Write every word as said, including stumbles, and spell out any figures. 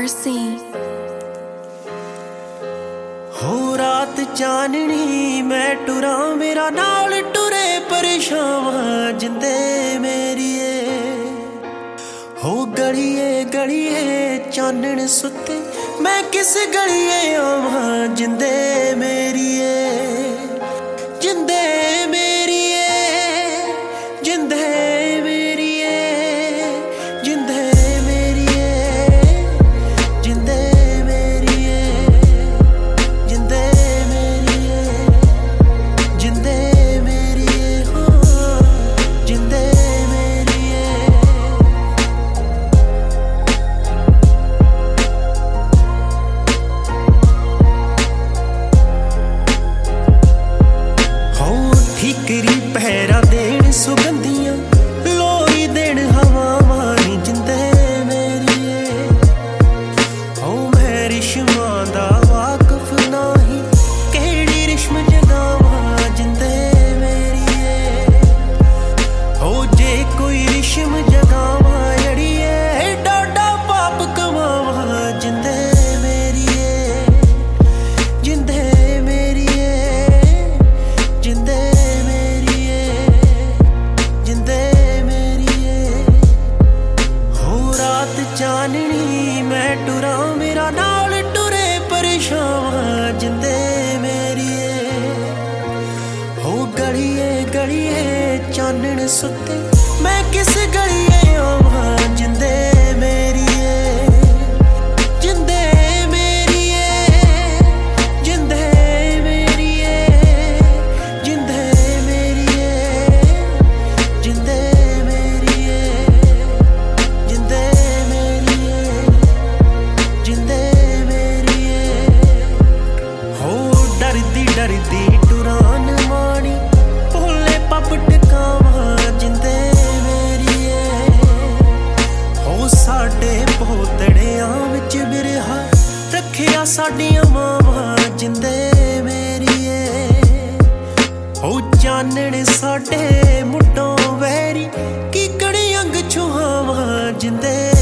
Mercy हो रात चाननी मैं टुरा मेरा नाल टुरे परेशान जिंदे मेरिए हो गलिए गलिए चानन सुते मैं किस गलिए आवा जिंदे मेरिए जिंदे मेरिए जिंदे मेरिए जिंदे मेरिए जिंदे मेरिए जिंदे मेरिए जिंदे मेरिए हाँ जिंदे मेरिए हो ठीकरी पहरा देन सुगंधियां लोई देन हवावां नी जिंदे मेरिए हो मैं रिश्मा दा वाकफ नाही केड़ी रिश्म जगावां जिंदे मेरिए हो जे कोई रिश्म जगावां अड़िए डाडा पाप कमावां जिंदे मेरिए जिंदे मेरिए जिंदे मेरिए जिंदे मेरिए हो रात चाननी मैं टुरा मेरा नाल टुरे परेशान जिंदे मेरिए हो गलिए गलिए चानन सुते मैं किस गलिए आवा जिंदे मेरिए जिंदे मेरिए जिंदे मेरिए जिंदे मेरिए जिंदे मेरिए जिंदे मेरिए जिंदे मेरिए हो डरदी डरदी टुरान मानी भोले पप टकावा जिंदे मेरिए हो साडे पोतड़ियां विच बिरहा रखिया साडियां मावां जिंदे मेरिए हो चानण साडे मुड्डों वैरी कीकड़ी अंग छुहावां जिंदे